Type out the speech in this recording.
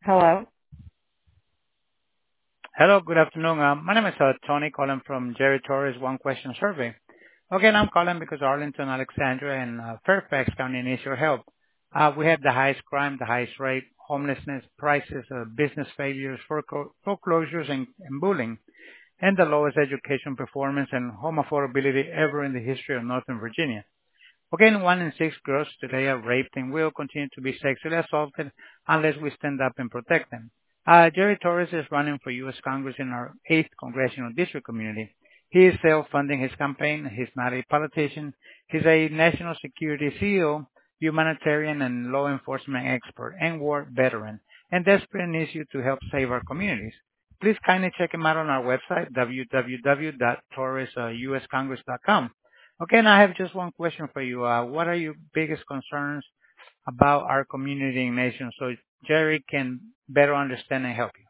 Hello. Hello, good afternoon. My name is Tony calling from Jerry Torres One Question Survey. Again, I'm calling because Arlington, Alexandria, and Fairfax County needs your help. We have the highest crime, the highest rate, homelessness, prices, business failures, foreclosures, and bullying, and the lowest education performance and home affordability ever in the history of Northern Virginia. Again, 1 in 6 girls today are raped and will continue to be sexually assaulted unless we stand up and protect them. Jerry Torres is running for U.S. Congress in our 8th Congressional District community. He is self-funding his campaign. He's not a politician. He's a national security CEO, humanitarian and law enforcement expert, and war veteran, and desperately needs you to help save our communities. Please kindly check him out on our website, www.torresuscongress.com. Okay, and I have just one question for you. What are your biggest concerns about our community and nation so Jerry can better understand and help you?